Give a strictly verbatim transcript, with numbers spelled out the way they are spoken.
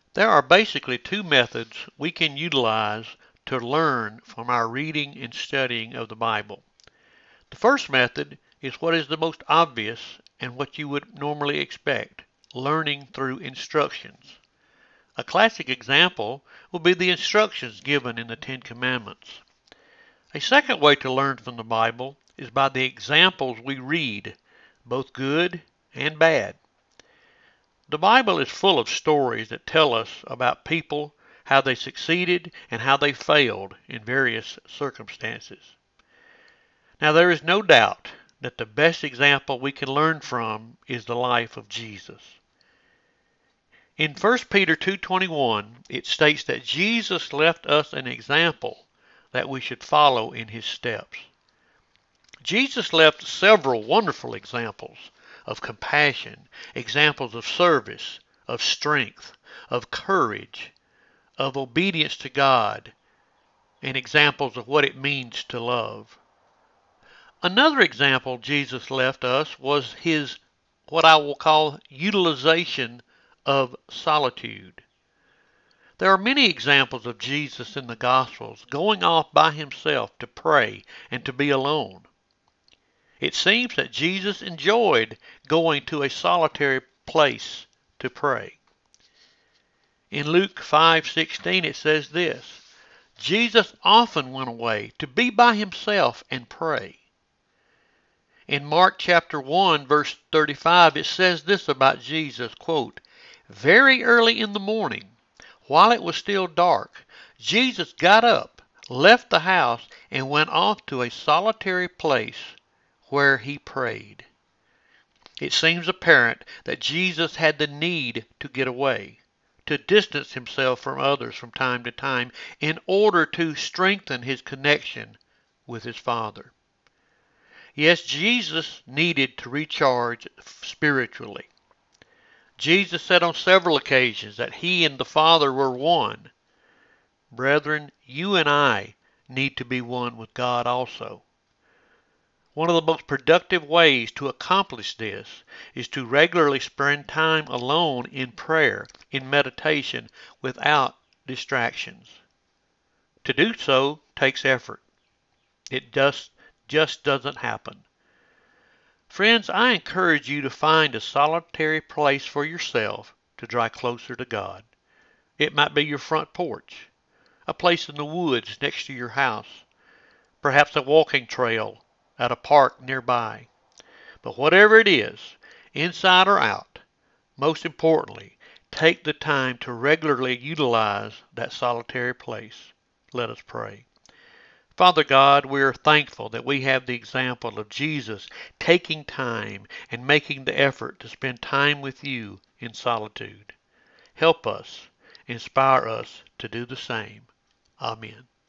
There are basically two methods we can utilize to learn from our reading and studying of the Bible. The first method is what is the most obvious and what you would normally expect, learning through instructions. A classic example will be the instructions given in the Ten Commandments. A second way to learn from the Bible is by the examples we read, both good and bad. The Bible is full of stories that tell us about people, how they succeeded, and how they failed in various circumstances. Now, there is no doubt that the best example we can learn from is the life of Jesus. In First Peter two twenty-one, it states that Jesus left us an example that we should follow in his steps. Jesus left several wonderful examples of compassion, examples of service, of strength, of courage, of obedience to God, and examples of what it means to love. Another example Jesus left us was his, what I will call, utilization of solitude. There are many examples of Jesus in the Gospels going off by himself to pray and to be alone. It seems that Jesus enjoyed going to a solitary place to pray. In Luke five sixteen it says this, Jesus often went away to be by himself and pray. In Mark chapter one verse thirty-five it says this about Jesus, quote, very early in the morning, while it was still dark, Jesus got up, left the house, and went off to a solitary place where he prayed. It seems apparent that Jesus had the need to get away, to distance himself from others from time to time in order to strengthen his connection with his Father. Yes, Jesus needed to recharge spiritually. Jesus said on several occasions that he and the Father were one. Brethren, you and I need to be one with God also. One of the most productive ways to accomplish this is to regularly spend time alone in prayer, in meditation, without distractions. To do so takes effort. It just, just doesn't happen. Friends, I encourage you to find a solitary place for yourself to draw closer to God. It might be your front porch, a place in the woods next to your house, perhaps a walking trail at a park nearby. But whatever it is, inside or out, most importantly, take the time to regularly utilize that solitary place. Let us pray. Father God, we are thankful that we have the example of Jesus taking time and making the effort to spend time with you in solitude. Help us, inspire us to do the same. Amen.